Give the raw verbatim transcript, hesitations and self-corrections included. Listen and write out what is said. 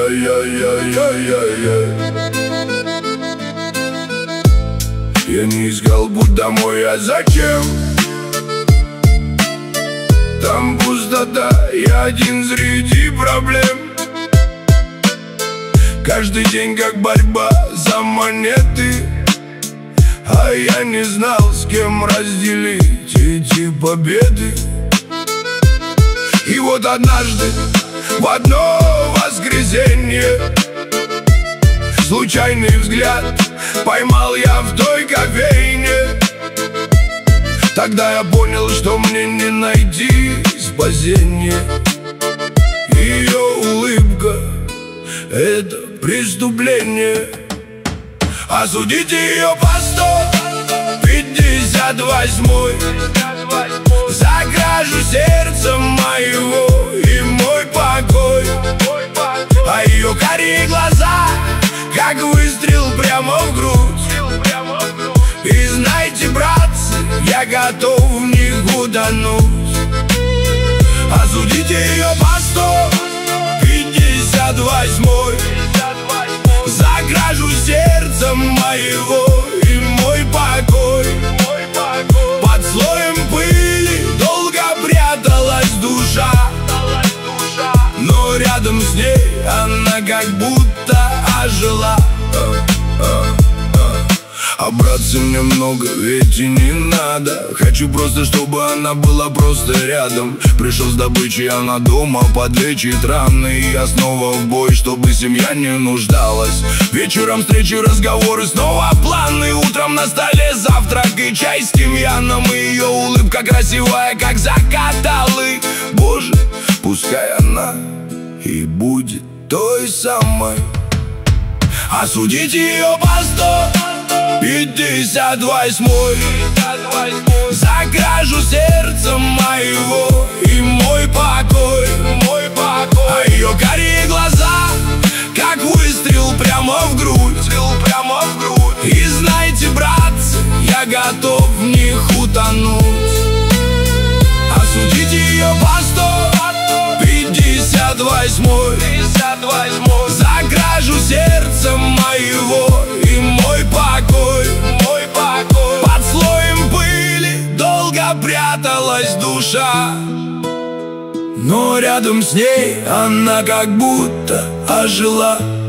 Ай-яй-яй-яй-яй-яй. Я не искал путь домой, а зачем? Там пустота, я один среди проблем. Каждый день как борьба за монеты, а я не знал, с кем разделить эти победы. И вот однажды, в одно воскресенье, случайный взгляд поймал я в той кофейне. Тогда я понял, что мне не найти спасения. Ее улыбка — это преступление. Осудите ее по сто пятьдесят восьмой за кражу сердца моего и мой покой. А ее карие глаза, как выстрел прямо в грудь. И знаете, братцы, я готов в них утонуть. Осудите ее по сто пятьдесят восьмой за кражу сердца моего и мой покой. Под слоем пыли долго пряталась душа, но рядом с ней она как будто ожила. А браться мне много ведь и не надо. Хочу просто, чтобы она была просто рядом. Пришел с добычей, она дома подлечит раны. И я снова в бой, чтобы семья не нуждалась. Вечером встречи, разговоры, снова планы. Утром на столе завтрак и чай с тимьяном. И ее улыбка красивая, как закат алый. Боже, пускай она и будет той самой. Осудите ее по сто пятьдесят восьмой за кражу сердца моего и мой покой. А ее карие глаза, как выстрел прямо в грудь. И знаете, братцы, я готов в них утонуть. Осудите ее по сто пятьдесят восьмой за кражу сердца моего и мой покой. Под слоем пыли долго пряталась душа, но рядом с ней она как будто ожила.